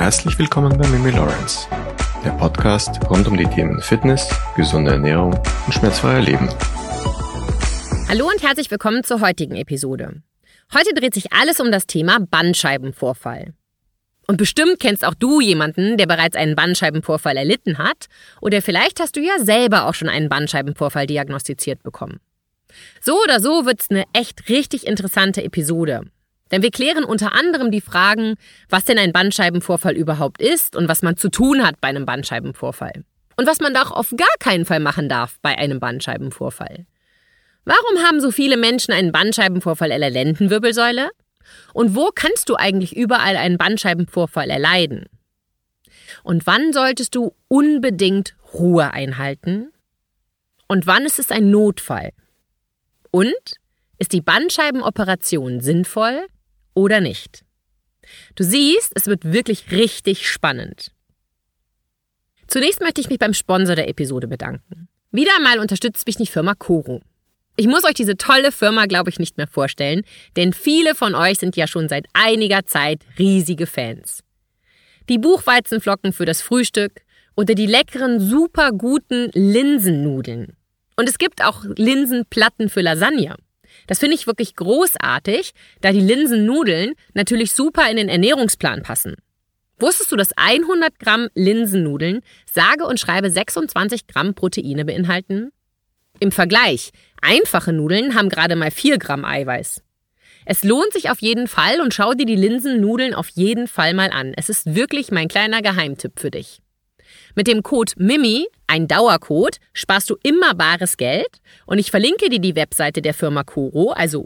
Herzlich willkommen bei Mimi Lawrence, der Podcast rund um die Themen Fitness, gesunde Ernährung und schmerzfreier Leben. Hallo und herzlich willkommen zur heutigen Episode. Heute dreht sich alles um das Thema Bandscheibenvorfall. Und bestimmt kennst auch du jemanden, der bereits einen Bandscheibenvorfall erlitten hat, oder vielleicht hast du ja selber auch schon einen Bandscheibenvorfall diagnostiziert bekommen. So oder so wird's eine echt richtig interessante Episode. Denn wir klären unter anderem die Fragen, was denn ein Bandscheibenvorfall überhaupt ist und was man zu tun hat bei einem Bandscheibenvorfall. Und was man doch auf gar keinen Fall machen darf bei einem Bandscheibenvorfall. Warum haben so viele Menschen einen Bandscheibenvorfall in der Lendenwirbelsäule? Und wo kannst du eigentlich überall einen Bandscheibenvorfall erleiden? Und wann solltest du unbedingt Ruhe einhalten? Und wann ist es ein Notfall? Und ist die Bandscheibenoperation sinnvoll oder nicht? Du siehst, es wird wirklich richtig spannend. Zunächst möchte ich mich beim Sponsor der Episode bedanken. Wieder einmal unterstützt mich die Firma Coro. Ich muss euch diese tolle Firma, glaube ich, nicht mehr vorstellen, denn viele von euch sind ja schon seit einiger Zeit riesige Fans. Die Buchweizenflocken für das Frühstück oder die leckeren, super guten Linsennudeln. Und es gibt auch Linsenplatten für Lasagne. Das finde ich wirklich großartig, da die Linsennudeln natürlich super in den Ernährungsplan passen. Wusstest du, dass 100 Gramm Linsennudeln sage und schreibe 26 Gramm Proteine beinhalten? Im Vergleich, einfache Nudeln haben gerade mal 4 Gramm Eiweiß. Es lohnt sich auf jeden Fall und schau dir die Linsennudeln auf jeden Fall mal an. Es ist wirklich mein kleiner Geheimtipp für dich. Mit dem Code MIMI, ein Dauercode, sparst du immer bares Geld und ich verlinke dir die Webseite der Firma Coro, also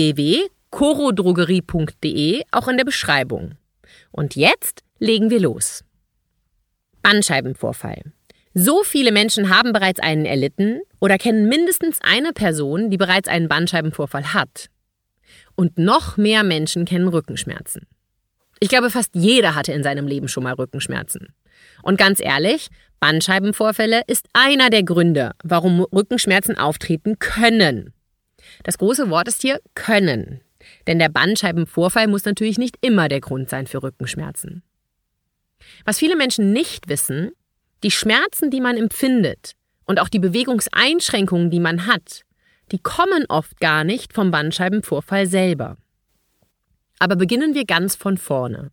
www.corodrogerie.de, auch in der Beschreibung. Und jetzt legen wir los. Bandscheibenvorfall. So viele Menschen haben bereits einen erlitten oder kennen mindestens eine Person, die bereits einen Bandscheibenvorfall hat. Und noch mehr Menschen kennen Rückenschmerzen. Ich glaube, fast jeder hatte in seinem Leben schon mal Rückenschmerzen. Und ganz ehrlich, Bandscheibenvorfälle ist einer der Gründe, warum Rückenschmerzen auftreten können. Das große Wort ist hier können. Denn der Bandscheibenvorfall muss natürlich nicht immer der Grund sein für Rückenschmerzen. Was viele Menschen nicht wissen, die Schmerzen, die man empfindet und auch die Bewegungseinschränkungen, die man hat, die kommen oft gar nicht vom Bandscheibenvorfall selber. Aber beginnen wir ganz von vorne.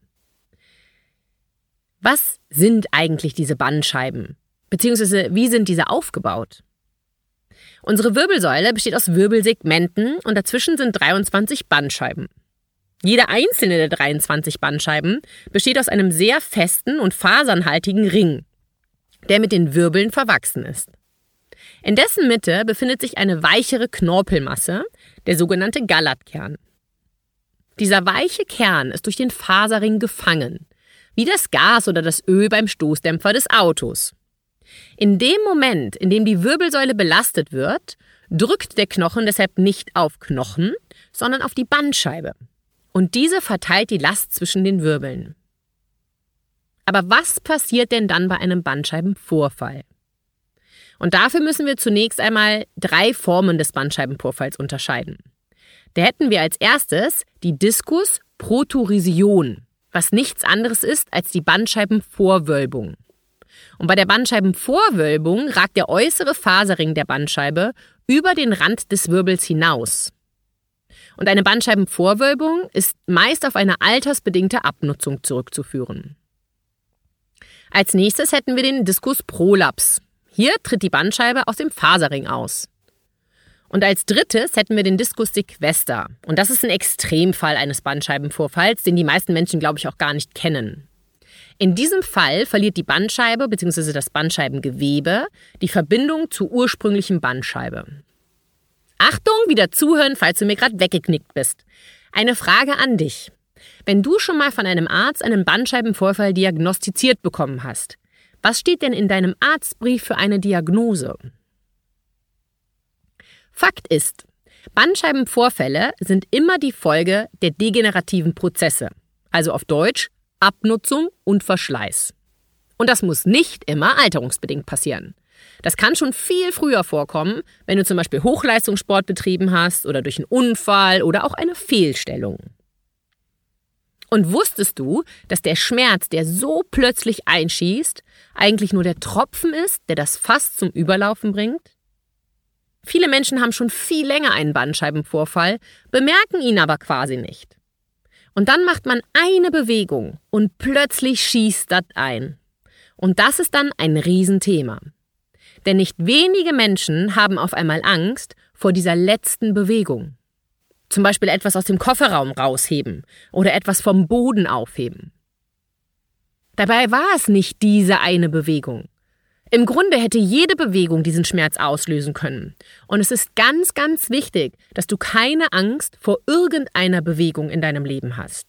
Was sind eigentlich diese Bandscheiben? Beziehungsweise wie sind diese aufgebaut? Unsere Wirbelsäule besteht aus Wirbelsegmenten und dazwischen sind 23 Bandscheiben. Jede einzelne der 23 Bandscheiben besteht aus einem sehr festen und fasernhaltigen Ring, der mit den Wirbeln verwachsen ist. In dessen Mitte befindet sich eine weichere Knorpelmasse, der sogenannte Gallertkern. Dieser weiche Kern ist durch den Faserring gefangen, wie das Gas oder das Öl beim Stoßdämpfer des Autos. In dem Moment, in dem die Wirbelsäule belastet wird, drückt der Knochen deshalb nicht auf Knochen, sondern auf die Bandscheibe. Und diese verteilt die Last zwischen den Wirbeln. Aber was passiert denn dann bei einem Bandscheibenvorfall? Und dafür müssen wir zunächst einmal 3 Formen des Bandscheibenvorfalls unterscheiden. Da hätten wir als erstes die Diskusproturation, was nichts anderes ist als die Bandscheibenvorwölbung. Und bei der Bandscheibenvorwölbung ragt der äußere Faserring der Bandscheibe über den Rand des Wirbels hinaus. Und eine Bandscheibenvorwölbung ist meist auf eine altersbedingte Abnutzung zurückzuführen. Als nächstes hätten wir den Diskusprolaps. Hier tritt die Bandscheibe aus dem Faserring aus. Und als drittes hätten wir den Diskus sequester. Und das ist ein Extremfall eines Bandscheibenvorfalls, den die meisten Menschen, glaube ich, auch gar nicht kennen. In diesem Fall verliert die Bandscheibe bzw. das Bandscheibengewebe die Verbindung zur ursprünglichen Bandscheibe. Achtung, wieder zuhören, falls du mir gerade weggeknickt bist. Eine Frage an dich. Wenn du schon mal von einem Arzt einen Bandscheibenvorfall diagnostiziert bekommen hast, was steht denn in deinem Arztbrief für eine Diagnose? Fakt ist, Bandscheibenvorfälle sind immer die Folge der degenerativen Prozesse, also auf Deutsch Abnutzung und Verschleiß. Und das muss nicht immer alterungsbedingt passieren. Das kann schon viel früher vorkommen, wenn du zum Beispiel Hochleistungssport betrieben hast oder durch einen Unfall oder auch eine Fehlstellung. Und wusstest du, dass der Schmerz, der so plötzlich einschießt, eigentlich nur der Tropfen ist, der das Fass zum Überlaufen bringt? Viele Menschen haben schon viel länger einen Bandscheibenvorfall, bemerken ihn aber quasi nicht. Und dann macht man eine Bewegung und plötzlich schießt das ein. Und das ist dann ein Riesenthema. Denn nicht wenige Menschen haben auf einmal Angst vor dieser letzten Bewegung. Zum Beispiel etwas aus dem Kofferraum rausheben oder etwas vom Boden aufheben. Dabei war es nicht diese eine Bewegung. Im Grunde hätte jede Bewegung diesen Schmerz auslösen können. Und es ist ganz, ganz wichtig, dass du keine Angst vor irgendeiner Bewegung in deinem Leben hast.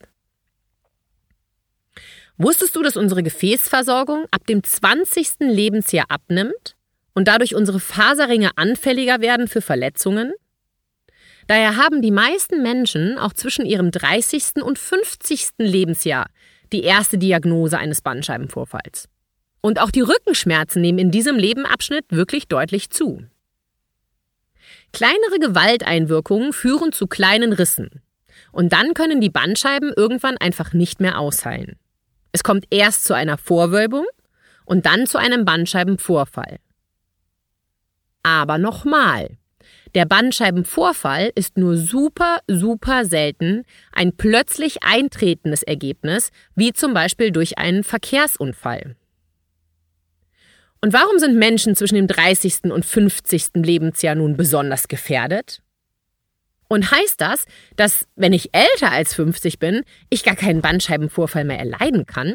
Wusstest du, dass unsere Gefäßversorgung ab dem 20. Lebensjahr abnimmt und dadurch unsere Faserringe anfälliger werden für Verletzungen? Daher haben die meisten Menschen auch zwischen ihrem 30. und 50. Lebensjahr die erste Diagnose eines Bandscheibenvorfalls. Und auch die Rückenschmerzen nehmen in diesem Lebenabschnitt wirklich deutlich zu. Kleinere Gewalteinwirkungen führen zu kleinen Rissen. Und dann können die Bandscheiben irgendwann einfach nicht mehr ausheilen. Es kommt erst zu einer Vorwölbung und dann zu einem Bandscheibenvorfall. Aber nochmal. Der Bandscheibenvorfall ist nur super, super selten ein plötzlich eintretendes Ergebnis, wie zum Beispiel durch einen Verkehrsunfall. Und warum sind Menschen zwischen dem 30. und 50. Lebensjahr nun besonders gefährdet? Und heißt das, dass, wenn ich älter als 50 bin, ich gar keinen Bandscheibenvorfall mehr erleiden kann?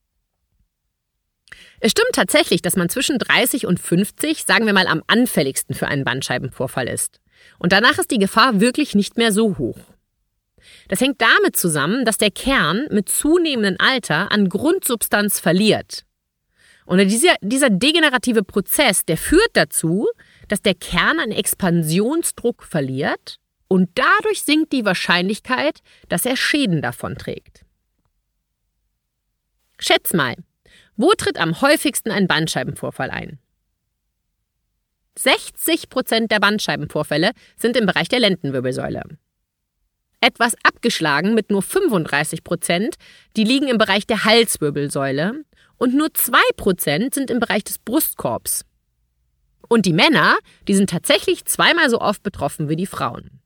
Es stimmt tatsächlich, dass man zwischen 30 und 50, sagen wir mal, am anfälligsten für einen Bandscheibenvorfall ist. Und danach ist die Gefahr wirklich nicht mehr so hoch. Das hängt damit zusammen, dass der Kern mit zunehmendem Alter an Grundsubstanz verliert. Und dieser degenerative Prozess, der führt dazu, dass der Kern an Expansionsdruck verliert und dadurch sinkt die Wahrscheinlichkeit, dass er Schäden davonträgt. Schätz mal. Wo tritt am häufigsten ein Bandscheibenvorfall ein? 60% der Bandscheibenvorfälle sind im Bereich der Lendenwirbelsäule. Etwas abgeschlagen mit nur 35%, die liegen im Bereich der Halswirbelsäule und nur 2% sind im Bereich des Brustkorbs. Und die Männer, die sind tatsächlich zweimal so oft betroffen wie die Frauen.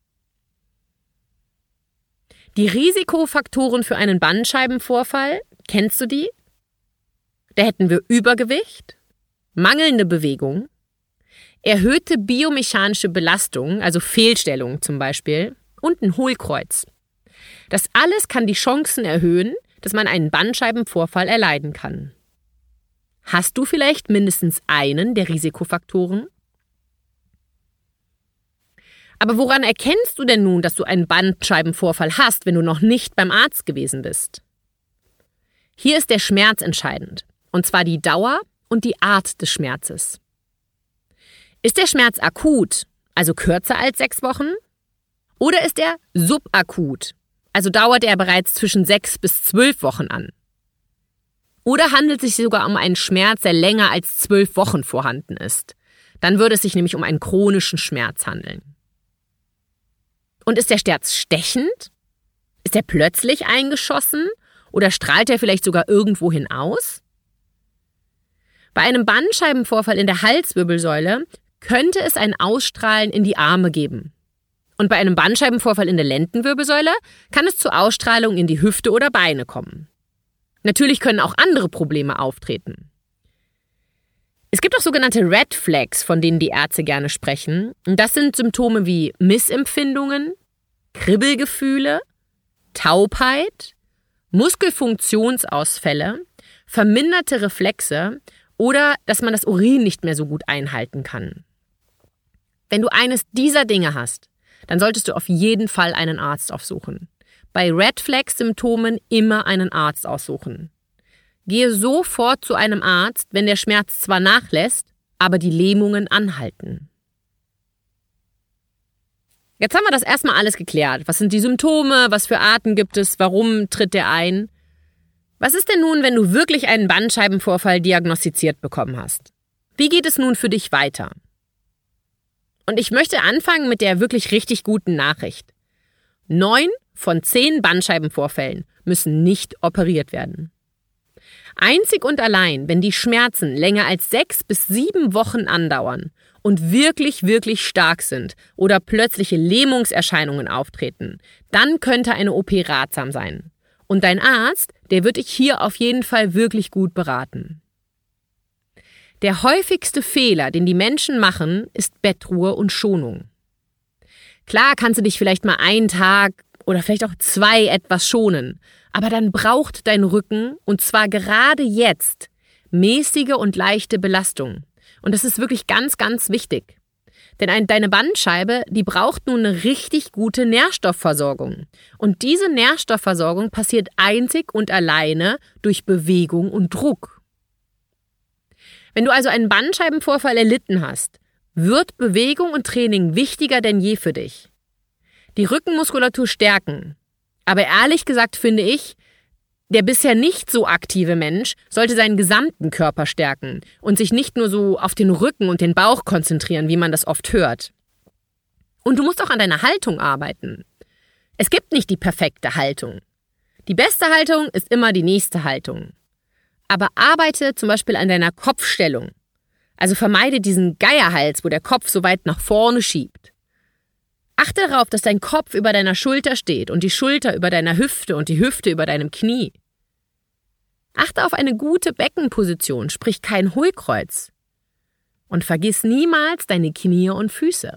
Die Risikofaktoren für einen Bandscheibenvorfall, kennst du die? Da hätten wir Übergewicht, mangelnde Bewegung, erhöhte biomechanische Belastung, also Fehlstellungen zum Beispiel, und ein Hohlkreuz. Das alles kann die Chancen erhöhen, dass man einen Bandscheibenvorfall erleiden kann. Hast du vielleicht mindestens einen der Risikofaktoren? Aber woran erkennst du denn nun, dass du einen Bandscheibenvorfall hast, wenn du noch nicht beim Arzt gewesen bist? Hier ist der Schmerz entscheidend. Und zwar die Dauer und die Art des Schmerzes. Ist der Schmerz akut, also kürzer als 6 Wochen? Oder ist er subakut, also dauert er bereits zwischen 6 bis 12 Wochen an? Oder handelt es sich sogar um einen Schmerz, der länger als 12 Wochen vorhanden ist? Dann würde es sich nämlich um einen chronischen Schmerz handeln. Und ist der Schmerz stechend? Ist er plötzlich eingeschossen? Oder strahlt er vielleicht sogar irgendwohin aus? Bei einem Bandscheibenvorfall in der Halswirbelsäule könnte es ein Ausstrahlen in die Arme geben. Und bei einem Bandscheibenvorfall in der Lendenwirbelsäule kann es zu Ausstrahlung in die Hüfte oder Beine kommen. Natürlich können auch andere Probleme auftreten. Es gibt auch sogenannte Red Flags, von denen die Ärzte gerne sprechen. Und das sind Symptome wie Missempfindungen, Kribbelgefühle, Taubheit, Muskelfunktionsausfälle, verminderte Reflexe oder dass man das Urin nicht mehr so gut einhalten kann. Wenn du eines dieser Dinge hast, dann solltest du auf jeden Fall einen Arzt aufsuchen. Bei Red Flag-Symptomen immer einen Arzt aussuchen. Gehe sofort zu einem Arzt, wenn der Schmerz zwar nachlässt, aber die Lähmungen anhalten. Jetzt haben wir das erstmal alles geklärt. Was sind die Symptome? Was für Arten gibt es? Warum tritt der ein? Was ist denn nun, wenn du wirklich einen Bandscheibenvorfall diagnostiziert bekommen hast? Wie geht es nun für dich weiter? Und ich möchte anfangen mit der wirklich richtig guten Nachricht. 9 von 10 Bandscheibenvorfällen müssen nicht operiert werden. Einzig und allein, wenn die Schmerzen länger als 6 bis 7 Wochen andauern und wirklich, wirklich stark sind oder plötzliche Lähmungserscheinungen auftreten, dann könnte eine OP ratsam sein. Und dein Arzt, der wird dich hier auf jeden Fall wirklich gut beraten. Der häufigste Fehler, den die Menschen machen, ist Bettruhe und Schonung. Klar kannst du dich vielleicht mal einen Tag oder vielleicht auch 2 etwas schonen, aber dann braucht dein Rücken, und zwar gerade jetzt, mäßige und leichte Belastung. Und das ist wirklich ganz, ganz wichtig. Denn deine Bandscheibe, die braucht nun eine richtig gute Nährstoffversorgung. Und diese Nährstoffversorgung passiert einzig und alleine durch Bewegung und Druck. Wenn du also einen Bandscheibenvorfall erlitten hast, wird Bewegung und Training wichtiger denn je für dich. Die Rückenmuskulatur stärken. Aber ehrlich gesagt finde ich, der bisher nicht so aktive Mensch sollte seinen gesamten Körper stärken und sich nicht nur so auf den Rücken und den Bauch konzentrieren, wie man das oft hört. Und du musst auch an deiner Haltung arbeiten. Es gibt nicht die perfekte Haltung. Die beste Haltung ist immer die nächste Haltung. Aber arbeite zum Beispiel an deiner Kopfstellung. Also vermeide diesen Geierhals, wo der Kopf so weit nach vorne schiebt. Achte darauf, dass dein Kopf über deiner Schulter steht und die Schulter über deiner Hüfte und die Hüfte über deinem Knie. Achte auf eine gute Beckenposition, sprich kein Hohlkreuz. Und vergiss niemals deine Knie und Füße.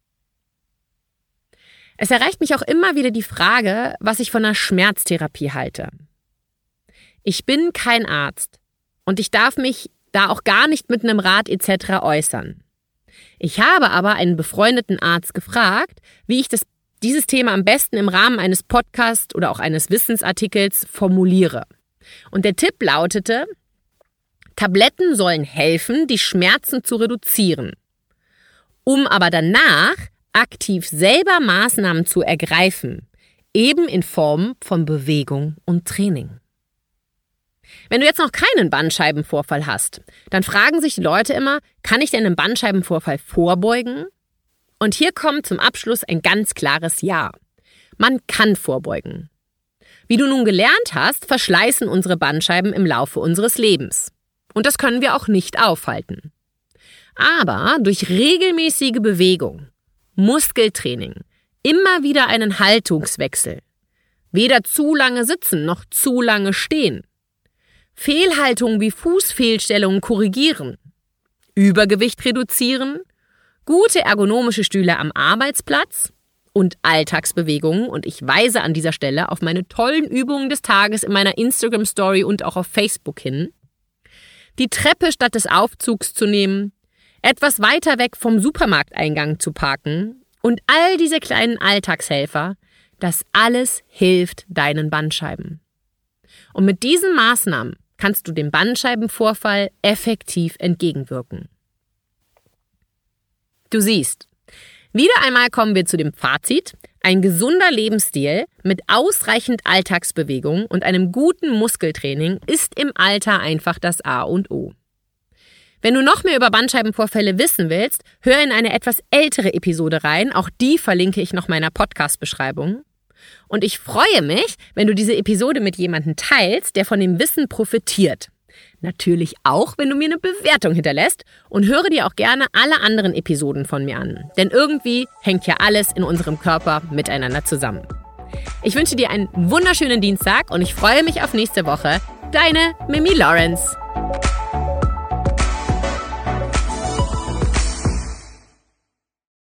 Es erreicht mich auch immer wieder die Frage, was ich von einer Schmerztherapie halte. Ich bin kein Arzt und ich darf mich da auch gar nicht mit einem Rat etc. äußern. Ich habe aber einen befreundeten Arzt gefragt, wie ich dieses Thema am besten im Rahmen eines Podcasts oder auch eines Wissensartikels formuliere. Und der Tipp lautete: Tabletten sollen helfen, die Schmerzen zu reduzieren, um aber danach aktiv selber Maßnahmen zu ergreifen, eben in Form von Bewegung und Training. Wenn du jetzt noch keinen Bandscheibenvorfall hast, dann fragen sich die Leute immer, kann ich denn einen Bandscheibenvorfall vorbeugen? Und hier kommt zum Abschluss ein ganz klares Ja. Man kann vorbeugen. Wie du nun gelernt hast, verschleißen unsere Bandscheiben im Laufe unseres Lebens. Und das können wir auch nicht aufhalten. Aber durch regelmäßige Bewegung, Muskeltraining, immer wieder einen Haltungswechsel, weder zu lange sitzen noch zu lange stehen, Fehlhaltungen wie Fußfehlstellungen korrigieren, Übergewicht reduzieren, gute ergonomische Stühle am Arbeitsplatz und Alltagsbewegungen, und ich weise an dieser Stelle auf meine tollen Übungen des Tages in meiner Instagram-Story und auch auf Facebook hin, die Treppe statt des Aufzugs zu nehmen, etwas weiter weg vom Supermarkteingang zu parken und all diese kleinen Alltagshelfer, das alles hilft deinen Bandscheiben. Und mit diesen Maßnahmen kannst du dem Bandscheibenvorfall effektiv entgegenwirken. Du siehst, wieder einmal kommen wir zu dem Fazit: Ein gesunder Lebensstil mit ausreichend Alltagsbewegung und einem guten Muskeltraining ist im Alter einfach das A und O. Wenn du noch mehr über Bandscheibenvorfälle wissen willst, hör in eine etwas ältere Episode rein, auch die verlinke ich noch in meiner Podcast-Beschreibung. Und ich freue mich, wenn du diese Episode mit jemandem teilst, der von dem Wissen profitiert. Natürlich auch, wenn du mir eine Bewertung hinterlässt, und höre dir auch gerne alle anderen Episoden von mir an. Denn irgendwie hängt ja alles in unserem Körper miteinander zusammen. Ich wünsche dir einen wunderschönen Dienstag und ich freue mich auf nächste Woche. Deine Mimi Lawrence.